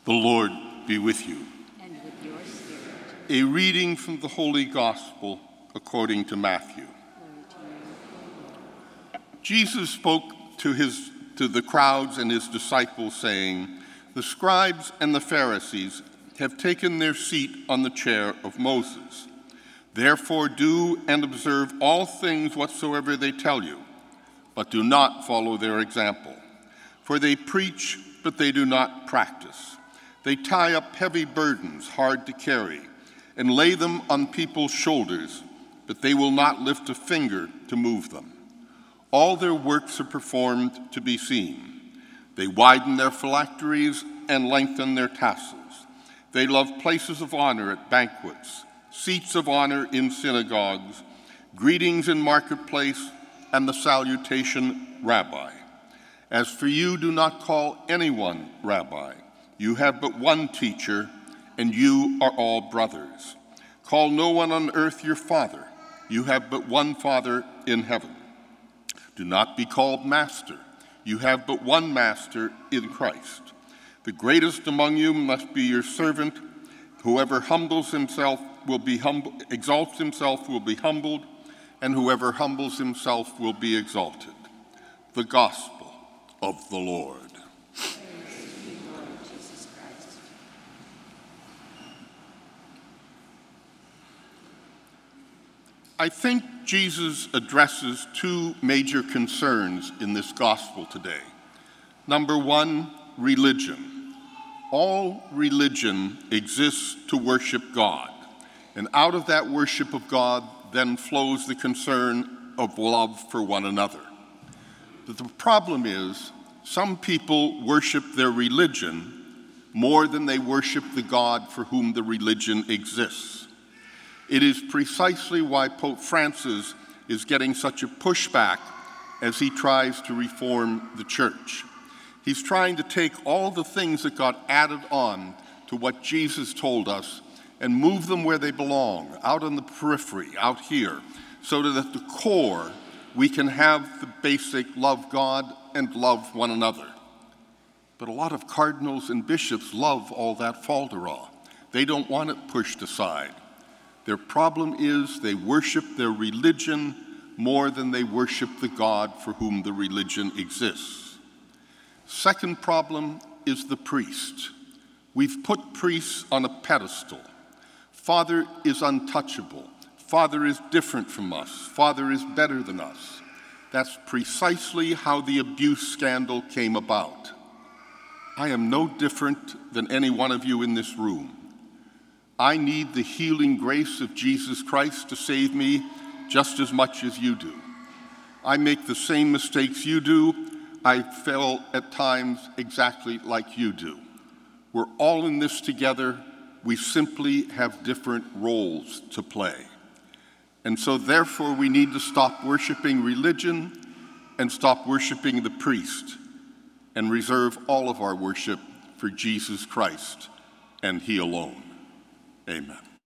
The Lord be with you. And with your spirit. A reading from the Holy Gospel according to Matthew. Jesus spoke to the crowds and his disciples, saying, "The scribes and the Pharisees have taken their seat on the chair of Moses. Therefore do and observe all things whatsoever they tell you, but do not follow their example. For they preach, but they do not practice. They tie up heavy burdens hard to carry and lay them on people's shoulders, but they will not lift a finger to move them. All their works are performed to be seen. They widen their phylacteries and lengthen their tassels. They love places of honor at banquets, seats of honor in synagogues, greetings in marketplace, and the salutation, Rabbi. As for you, do not call anyone Rabbi. You have but one teacher, and you are all brothers. Call no one on earth your father. You have but one Father in heaven. Do not be called master. You have but one master in Christ. The greatest among you must be your servant. Whoever exalts himself will be humbled, and whoever humbles himself will be exalted." The Gospel of the Lord. Praise to you, Lord Jesus Christ. I think Jesus addresses two major concerns in this gospel today. Number one, religion. All religion exists to worship God, and out of that worship of God then flows the concern of love for one another. But the problem is, some people worship their religion more than they worship the God for whom the religion exists. It is precisely why Pope Francis is getting such a pushback as he tries to reform the church. He's trying to take all the things that got added on to what Jesus told us and move them where they belong, out on the periphery, out here, so that at the core we can have the basic love God and love one another. But a lot of cardinals and bishops love all that falderall. They don't want it pushed aside. Their problem is they worship their religion more than they worship the God for whom the religion exists. Second problem is the priest. We've put priests on a pedestal. Father is untouchable. Father is different from us. Father is better than us. That's precisely how the abuse scandal came about. I am no different than any one of you in this room. I need the healing grace of Jesus Christ to save me just as much as you do. I make the same mistakes you do. I fail at times exactly like you do. We're all in this together. We simply have different roles to play. And so therefore we need to stop worshiping religion and stop worshiping the priest and reserve all of our worship for Jesus Christ and He alone. Amen.